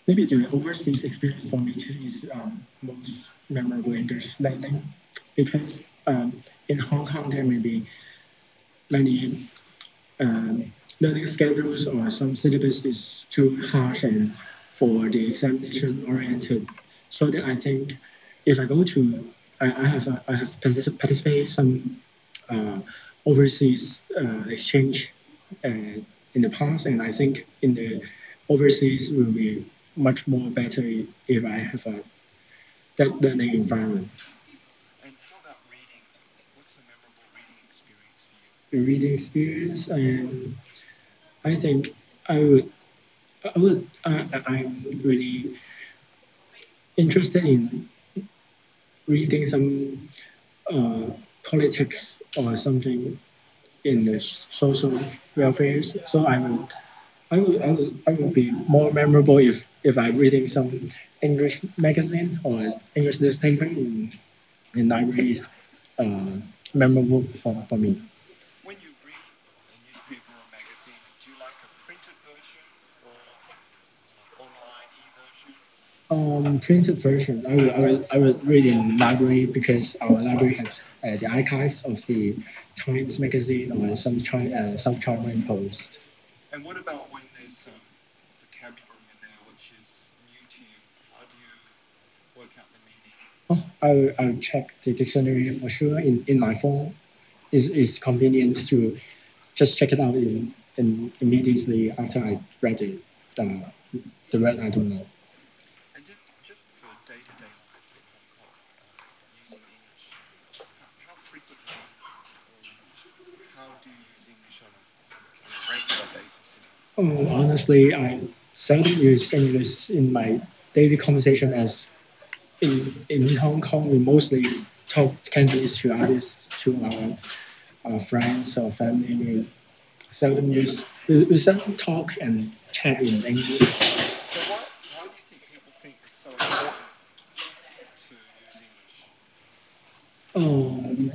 Maybe the overseas experience for me too is most memorable English learning because in Hong Kong there may be many um, learning schedules or some syllabus is too harsh and for the examination oriented. So that I think if I go to I have participated some uh, overseas exchange in the past, and I think in the overseas will be much more better if I have a that learning environment. And how about reading? What's a memorable reading experience for you? The reading experience, and I think I would I'm really interested in reading some uh, politics or something in the social welfare. So I would be more memorable if I'm reading some English magazine or English newspaper in libraries. Uh, Memorable for me. When you read a newspaper or magazine, do you like a printed version or online e-version? Printed version. I will read in library because our library has the archives of the Times magazine or some South China Post. And what about when there's vocabulary in there which is new to you? How do you work out the meaning? Oh, I'll check the dictionary for sure in my phone. Is convenient to just check it out in immediately after I read it. The, the word I don't know. And then just for day-to-day life in Hong Kong, using English, how frequently or how do you use English on a regular basis in Hong Kong? Oh, honestly, I seldom use English in my daily conversation as in Hong Kong we mostly talk Cantonese to others to our friends or family. We seldom we seldom talk and chat in English. So why do you think people think it's so important to use English? Um,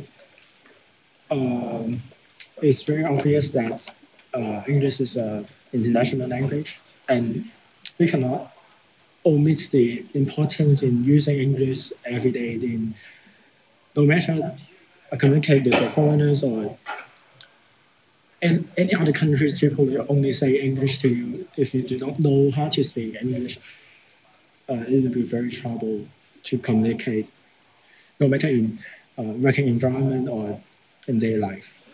um, it's very obvious that English is an international language, and we cannot omit the importance in using English every day. In no matter communicate with the foreigners or any other countries, people will only say English to you. If you do not know how to speak English, it will be very trouble to communicate, no matter in working environment or in their life.